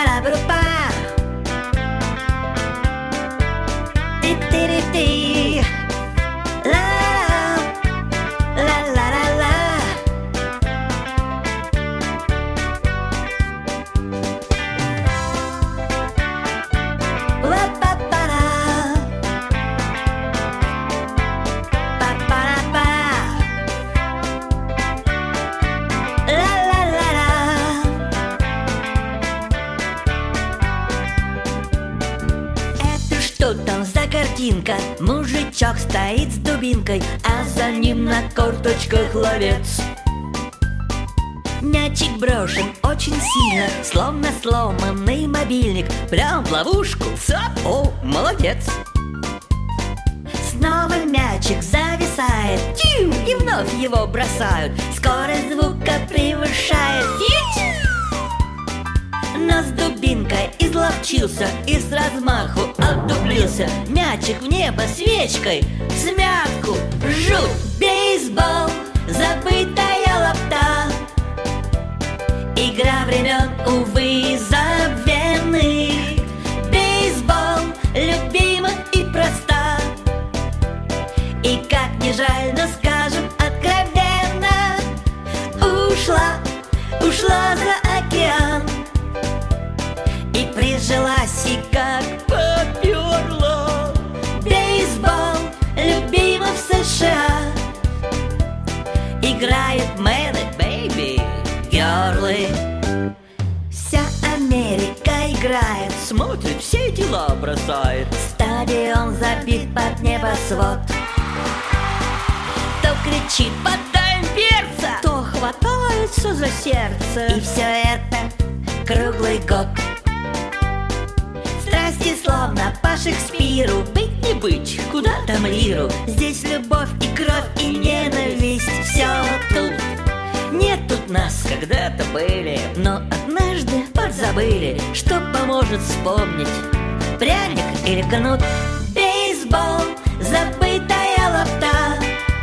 Па-па-па-па-па. Ти-ти-ри-ти. Ла-ла. Ла-ла-ла-ла. Ла-па-па-ра. Па-па-ра-па. Ла-ла-ла-ла. Это что там за картинка? Мужичок стоит с дубинкой, а за ним на корточках ловец. Мячик брошен очень сильно, словно сломанный мобильник. Прям в ловушку, цап, о, молодец. Снова мячик зависает, тю, и вновь его бросают. Скорость звука превышает, фить! Но с дубинкой изловчился и с размаху отдублился. Мячик в небо свечкой, смятку, жуть, бейсбол, забытая лапта. Игра времен, увы, забвенных. Бейсбол любима и проста. И как не жаль, но скажем откровенно, ушла за океан. И прижилась, и как поперла. Бейсбол любима в США. Играют мэны, бэйби, герлы. Вся Америка играет, смотрит, все дела бросает. Стадион забит под небосвод. То кричит: подаем перца, то хватается за сердце. И все это круглый год. Страсти словно по Шекспиру, быть не быть, куда там лиру. Здесь любовь и кровь и ненависть, все тут. Нет тут нас, когда-то были, но однажды подзабыли, что поможет вспомнить: пряник или кнут. Бейсбол, забытая лапта.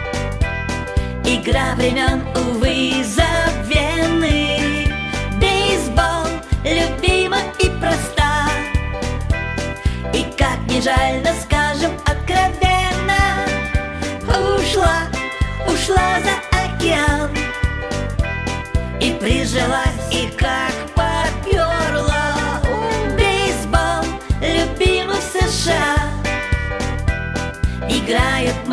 Игра времен, увы, забвенных. Бейсбол любима и проста. И как не жаль, но скажем откровенно, ушла за океан. И прижилась, и как поперла. Бейсбол любима в США. Играют